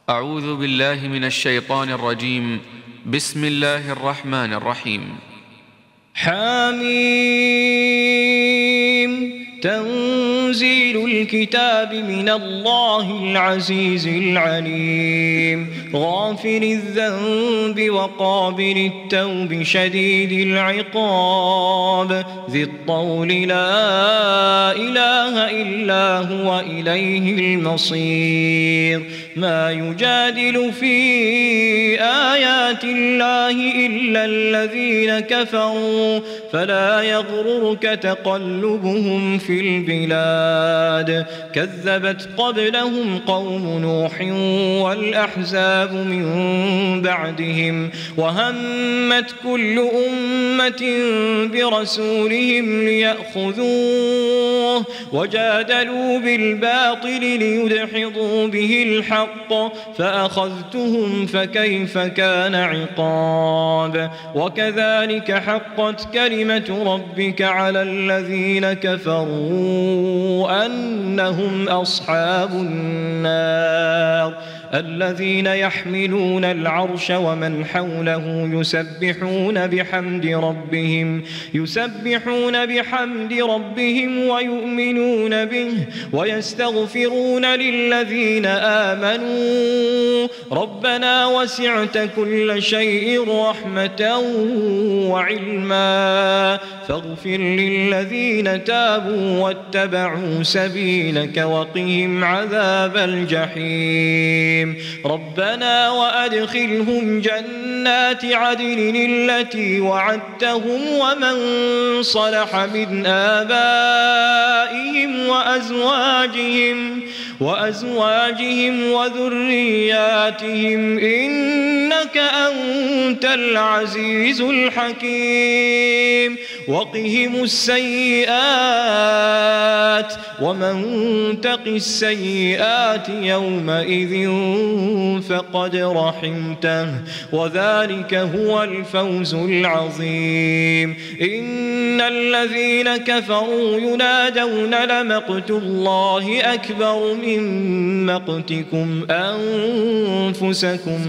أعوذ بالله من الشيطان الرجيم. بسم الله الرحمن الرحيم. حميم. تنزيل الكتاب من الله العزيز العليم، غافر الذنب وقابل التوب شديد العقاب، ذي الطول لا إله إلا هو إليه المصير. ما يجادل في آيات الله إلا الذين كفروا، فلا يغررك تقلبهم في البلاد. كذبت قبلهم قوم نوح والأحزاب من بعدهم، وهمت كل أمة برسولهم ليأخذوه، وجادلوا بالباطل ليدحضوا به الحق، فأخذتهم فكيف كان عقاب. وكذلك حقت كلمة ربك على الذين كفروا أنهم أصحاب النار. الذين يحملون العرش ومن حوله يسبحون بحمد ربهم ويؤمنون به ويستغفرون للذين آمنوا ربنا وسعت كل شيء رحمة وعلما فاغفر للذين تابوا واتبعوا سبيلك وقهم عذاب الجحيم. ربنا وأدخلهم جنات عدن التي وعدتهم ومن صلح من آبائهم وأزواجهم وذرياتهم إنك أنت العزيز الحكيم. وقهم السيئات ومن تق السيئات يومئذ فقد رحمته وذلك هو الفوز العظيم. إن الذين كفروا ينادون لمقت الله أكبر من مقتكم أنفسكم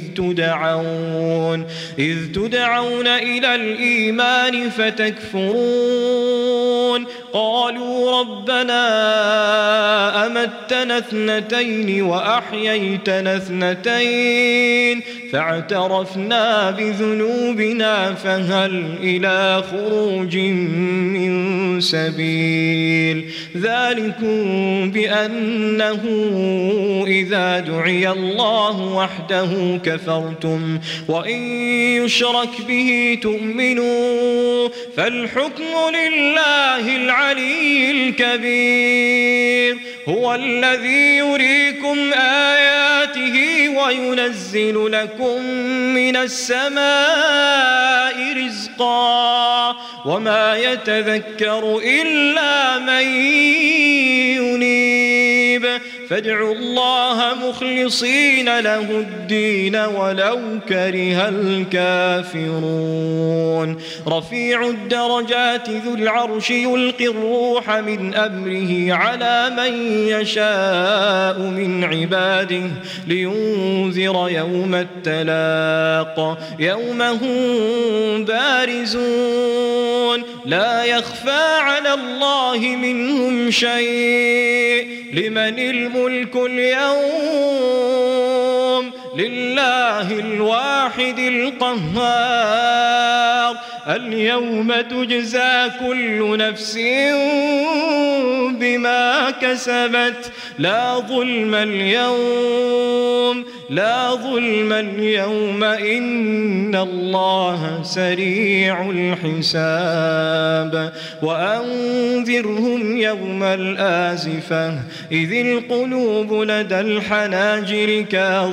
إذ تدعون إلى الإيمان فتكفرون. قالوا ربنا أمتنا اثنتين وأحييتنا اثنتين فاعترفنا بذنوبنا فهل إلى خروج من سبيل. ذلكم بأنه إذا دعي الله وحده كفرتم وإن يشرك به تؤمنوا فالحكم لله العلي الكبير. هو الذي يريكم آياته وينزل لكم من السماء رزقا وما يتذكر إلا من ينيب. فادعوا الله مخلصين له الدين ولو كره الكافرون. رفيع الدرجات ذو العرش يلقي الروح من أمره على من يشاء من عباده لينذر يوم التلاق. يوم هم بارزون لا يخفى على الله منهم شيء. لمن الملك اليوم؟ لله الواحد القهار. اليوم تجزى كل نفس بما كسبت لا ظلم اليوم إن الله سريع الحساب. وأنذرهم يوم الآزفة إذ القلوب لدى الحناجر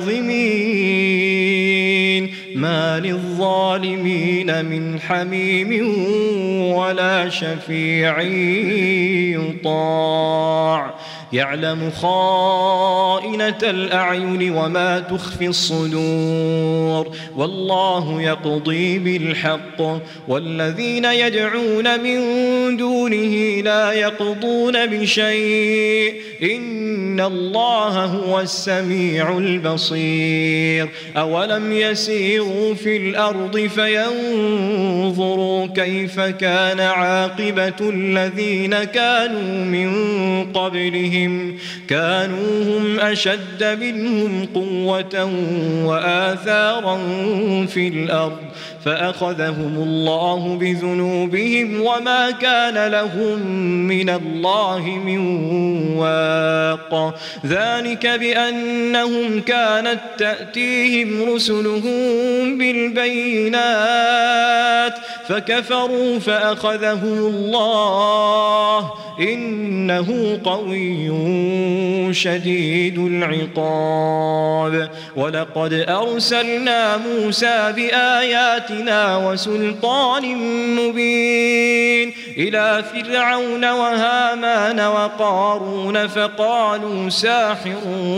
كاظمين ما للظالمين من حميم ولا شفيع يطاع. يعلم خائنة الأعين وما تخفي الصدور والله يقضي بالحق والذين يدعون من دونه لا يقضون بشيء إن الله هو السميع البصير أولم يسيروا في الأرض فينظروا كيف كان عاقبة الذين كانوا من قبلهم كانوا هم أشد منهم قوة وآثارا في الأرض فأخذهم الله بذنوبهم وما كان لهم من الله من واق ذلك بأنهم كانت تأتيهم رسلهم بالبينات فكفروا فأخذهم الله إنه قوي شديد العقاب ولقد أرسلنا موسى بآياتنا وسلطان مبين إلى فرعون وهامان وقارون فقالوا ساحر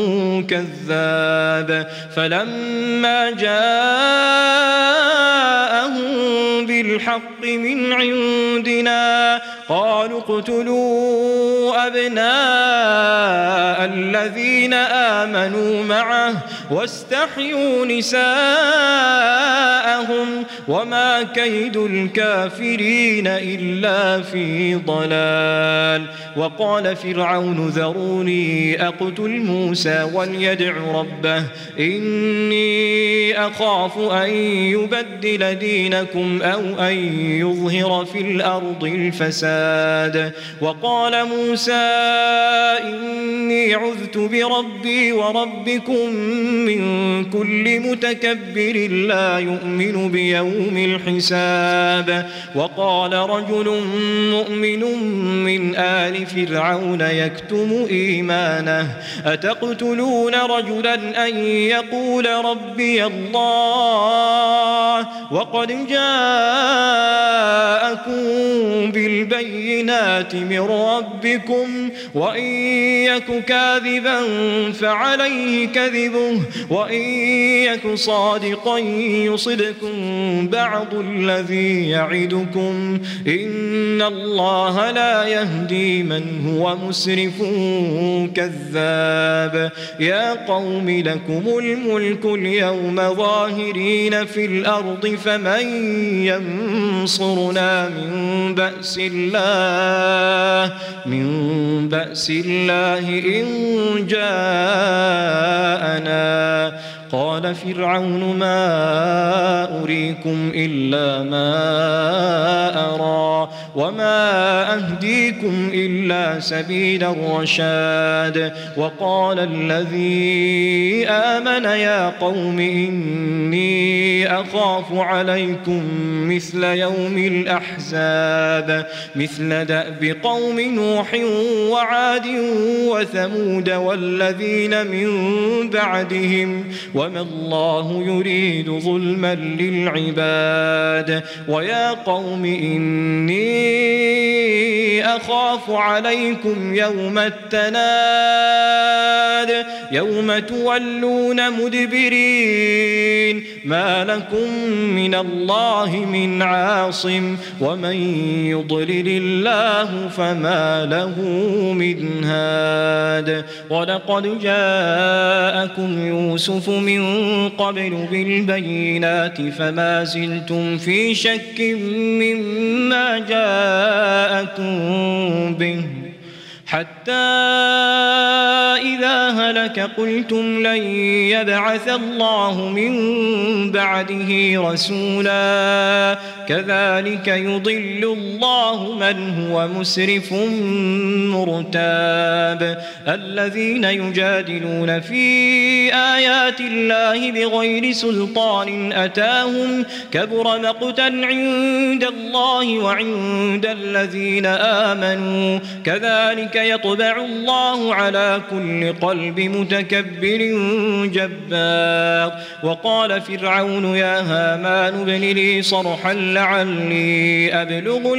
كذاب فلما جاءهم بالحق من عندنا قالوا اقتلوا أبناء الذين آمنوا معه واستحيوا نساءهم وما كيد الكافرين إلا في ضلال وقال فرعون ذروني أقتل موسى وليدع ربه إني أخاف أن يبدل دينكم أو أن يظهر في الأرض الفساد وقال موسى إني عذت بربي وربكم من كل متكبر لا يؤمن بيوم الحساب وقال رجل مؤمن من آل فرعون يكتم إيمانه أتقتلون رجلا أن يقول ربي الله وقد جاءكم بالبينات من ربكم وإن يك كاذبا فعليه كذبه وإن يك صادقا يصدكم بعض الذي يعدكم إن الله لا يهدي من هو مسرف كذاب يا قوم لكم الملك اليوم ظاهرين في الأرض فمن ينصرنا من بأس الله إن جاءنا قال فرعون ما أريكم إلا ما أرى وما أهديكم إلا سبيل الرشاد وقال الذي آمن يا قوم إني أخاف عليكم مثل يوم الأحزاب مثل دأب قوم نوح وعاد وثمود والذين من بعدهم وما الله يريد ظلما للعباد ويا قوم إني أخاف عليكم يوم التناد يوم تولون مدبرين ما لكم من الله من عاصم ومن يضلل الله فما له من هاد ولقد جاءكم يوسف من قبل بالبينات فما زلتم في شك مما جاءكم به حتى إذا هلك قلتم لن يبعث الله من بعده رسولا كذلك يضل الله من هو مسرف مرتاب الذين يجادلون في آيات آيات الله بغير سلطان أتاهم كبر مقتا عند الله وعند الذين آمنوا كذلك يطبع الله على كل قلب متكبر جبار. وقال فرعون يا هامان ابن لي صرحا لعلي أبلغ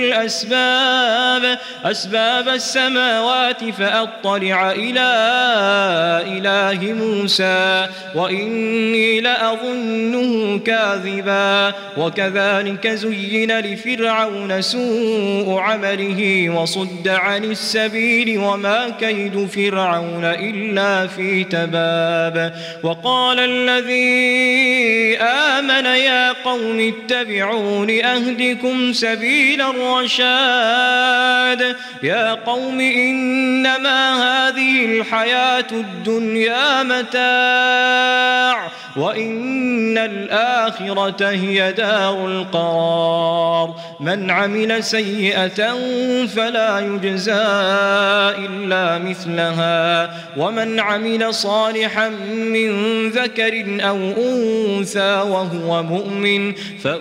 أسباب السماوات فأطلع إلى إله موسى وإني لأظنه كاذبا. وكذلك زين لفرعون سوء عمله وصد عن السبيل وما كيد فرعون إلا في تباب. وقال الذي آمن يا قوم اتبعون أهدكم سبيل الرشاد. يا قوم إنما هذه الحياة الدنيا متاع وإن الآخرة هي دار القرار. من عمل سيئة فلا يجزى إلا مثلها ومن عمل صالحا من ذكر أو أنثى وهو مؤمن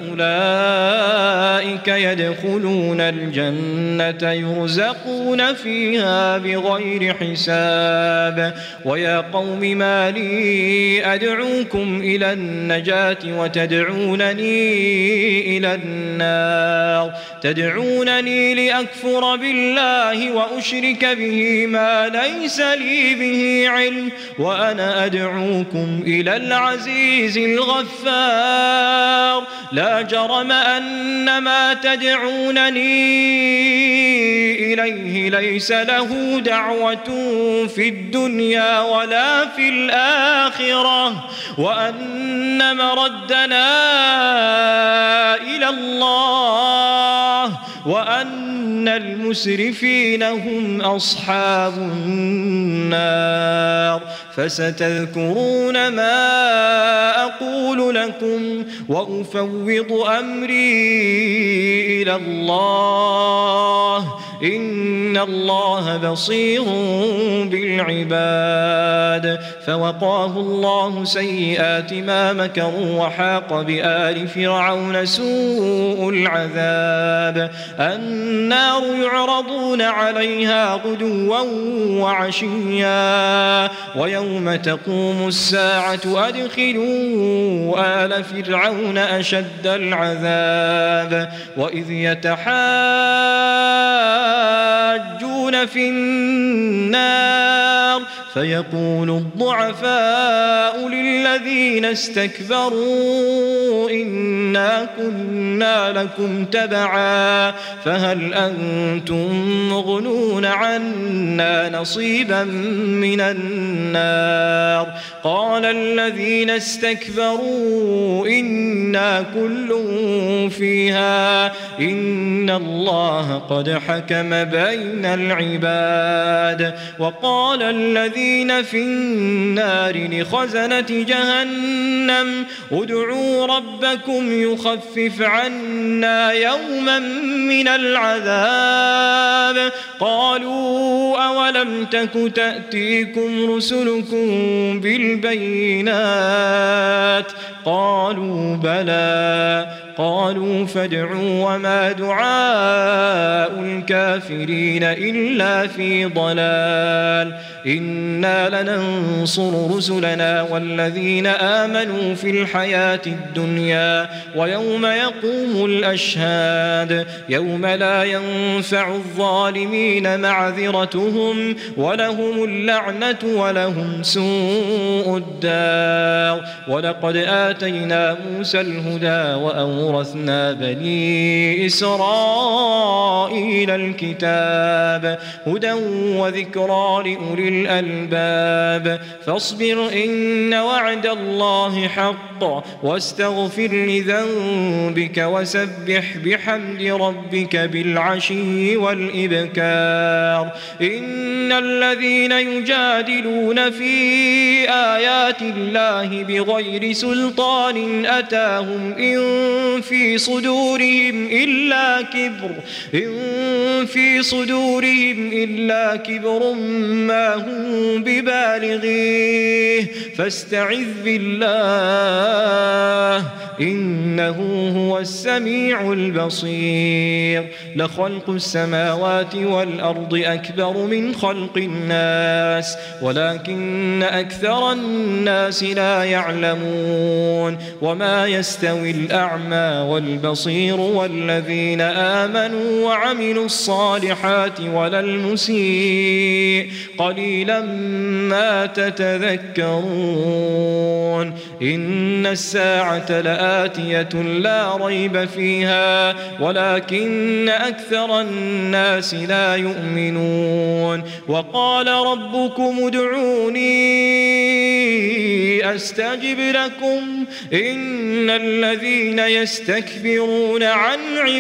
فأولئك يدخلون الجنة يرزقون فيها بغير حساب. ويا قوم ما لي أدعوكم إلى النجاة وتدعونني إلى النار. تدعونني لأكفر بالله وأشرك به ما ليس لي به علم وأنا أدعوكم إلى العزيز الغفار. لا جرم أن ما تدعونني إليه ليس له دعوة في الدنيا ولا في الآخرة وأن مردنا إلى الله وأن المسرفين هم أصحاب النار. فستذكرون ما أقول لكم وأفوض أمري إلى الله إن الله بصير بالعباد. فوقاه الله سيئات ما مكروا وحاق بآل فرعون سوء العذاب. النار يعرضون عليها غدوا وعشيا ويوم تقوم الساعة أدخلوا آل فرعون أشد العذاب. وإذ يتحاجون في النار فيقول الضعفاء للذين استكبروا إنا كنا لكم تبعا فهل أنتم مغنون عنا نصيبا من النار. قال الذين استكبروا إنا كل فيها إن الله قد حكم بين العباد. وقال الذين في النار لخزنة جهنم ادعوا ربكم يخفف عنا يوما من العذاب. قالوا أولم تك تأتيكم رسلكم بالبينات قالوا بلى. قالوا فادعوا وما دعاء الكافرين إلا في ضلال. إنا لننصر رسلنا والذين آمنوا في الحياة الدنيا ويوم يقوم الأشهاد يوم لا ينفع الظالمين معذرتهم ولهم اللعنة ولهم سوء الدار. ولقد آتينا موسى الهدى وأورثنا بني إسرائيل الكتاب هدى وذكرى لأولي الألباب. فاصبر إن وعد الله حق واستغفر لذنبك وسبح بحمد ربك بالعشي والإبكار. إن الذين يجادلون في آيات الله بغير سلطان أتاهم إن في صدورهم إلا كبر ما هم ببالغيه فاستعذ بالله إنه هو السميع البصير. لخلق السماوات والأرض أكبر من خلق الناس ولكن أكثر الناس لا يعلمون. وما يستوي الأعمى والبصير والذين آمنوا وعملوا الصالحات ولا المسيء قليلا ما تتذكرون. إن الساعة لآتية لا ريب فيها ولكن أكثر الناس لا يؤمنون. وقال ربكم ادعوني أستجب لكم إن الذين يستكبرون عن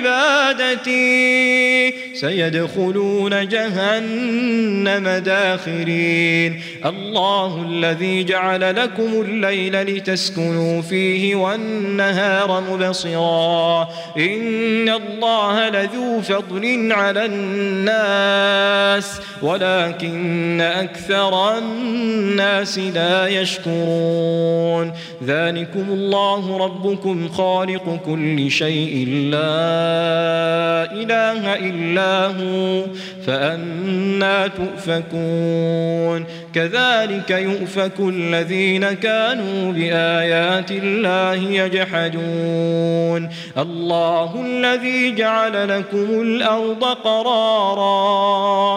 عبادتي سيدخلون جهنم داخرين. الله الذي جعل لكم الليل لتسكنوا فيه والنهار مبصرا إن الله لذو فضل على الناس ولكن أكثر الناس لا يشكرون. ذلكم الله ربكم خالق كل شيء لا إله إلا هو فأنى تؤفكون. كذلك يؤفك الذين كانوا بآيات الله يجحدون. الله الذي جعل لكم الأرض قرارا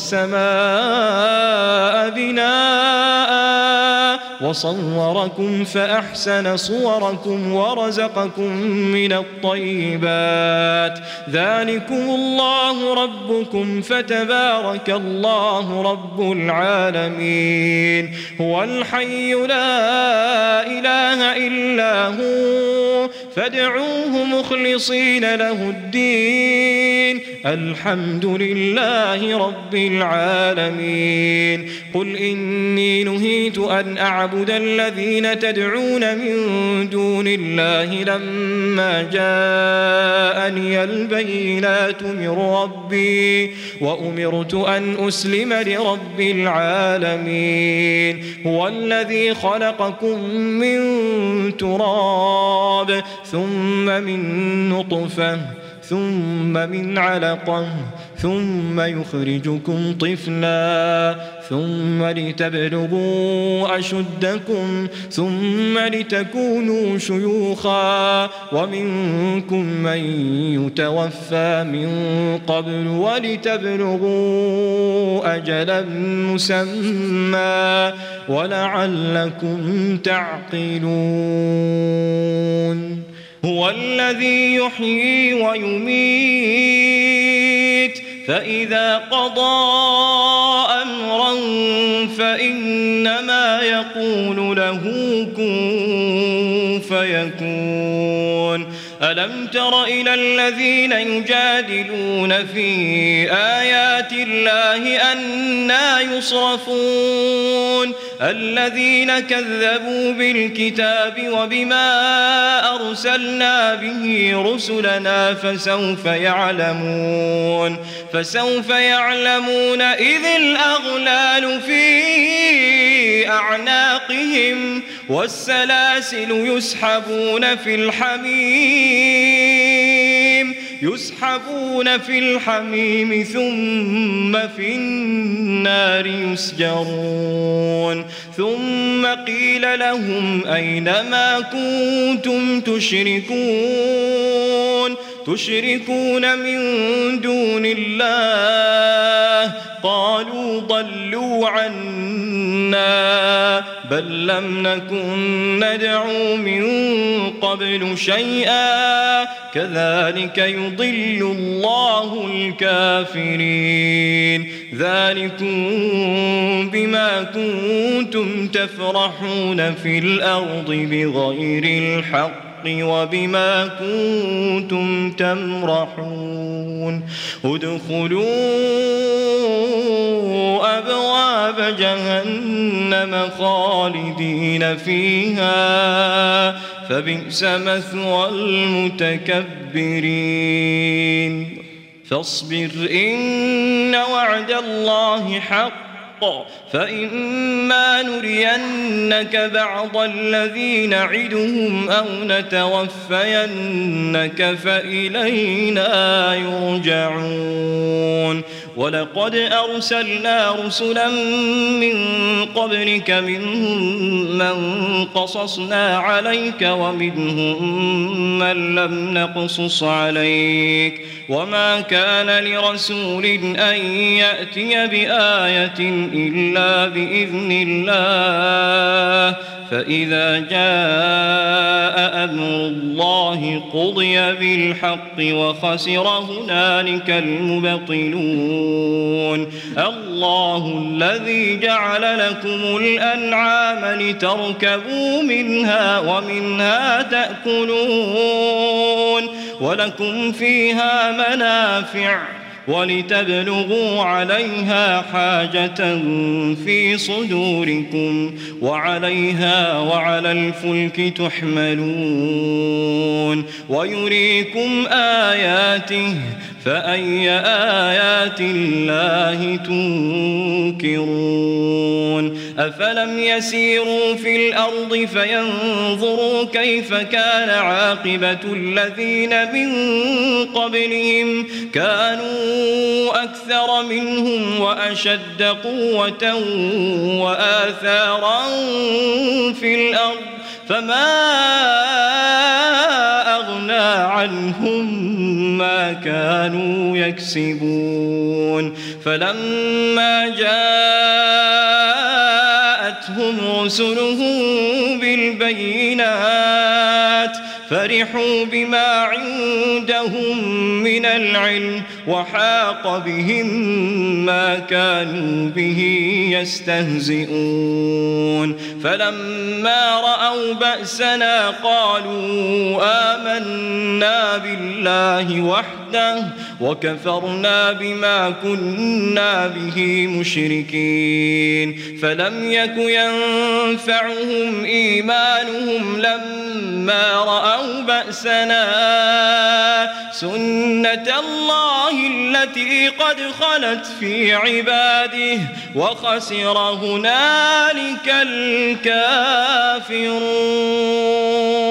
والسماء بناء وصوركم فأحسن صوركم ورزقكم من الطيبات. ذلكم الله ربكم فتبارك الله رب العالمين. هو الحي لا إله إلا هو فادعوه مخلصين له الدين الحمد لله رب العالمين. قل إني نهيت أن أعبد الذين تدعون من دون الله لما جاءني البينات من ربي وأمرت أن أسلم لرب العالمين. هو الذي خلقكم من تراب ثم من نطفة ثم من علقة ثم يخرجكم طفلا ثم لتبلغوا أشدكم ثم لتكونوا شيوخا ومنكم من يتوفى من قبل ولتبلغوا أجلا مسمى ولعلكم تعقلون. هو الذي يحيي ويميت فإذا قضى أمرا فإنما يقول له كن فيكون. ألم تر إلى الذين يجادلون في آيات الله أنى يصرفون الذين كذبوا بالكتاب وبما أرسلنا به رسلنا فسوف يعلمون إذ الأغلال في أعناقهم والسلاسل يسحبون في الحميم ثم في النار يسجرون. ثم قيل لهم أين ما كنتم تشركون من دون الله قالوا ضلوا عنا بل لم نكن ندعو من قبل شيئا كذلك يضل الله الكافرين. ذلكم بما كنتم تفرحون في الأرض بغير الحق وبما كنتم تمرحون ادخلوا أبواب جهنم خالدين فيها فبئس مثوى المتكبرين فاصبر إن وعد الله حق فإما نرينك بعض الذي نعدهم أو نتوفينك فإلينا يرجعون ولقد أرسلنا رسلا من قبلك منهم من قصصنا عليك ومنهم من لم نقصص عليك وما كان لرسول أن يأتي بآية إلا بإذن الله فإذا جاء أمر الله قضي بالحق وخسر هنالك المبطلون الله الذي جعل لكم الأنعام لتركبوا منها ومنها تأكلون ولكم فيها منافع ولتبلغوا عليها حاجة في صدوركم وعليها وعلى الفلك تحملون ويريكم آياته فأي آيات الله تنكرون أفلم يسيروا في الأرض فينظروا كيف كان عاقبة الذين من قبلهم كانوا أكثر منهم وأشد قوة وآثارا في الأرض فما أغنى عنهم ما كانوا يكسبون فلما جاءتهم رسلهم بالبينات فرحوا بما عندهم من العلم وحاق بهم ما كانوا به يستهزئون فلما رأوا بأسنا قالوا آمنا بالله وحده وكفرنا بما كنا به مشركين فلم يك ينفعهم إيمانهم لما رأوا بأسنا سنة الله التي قد خلت في عباده وخسر هنالك الكافرون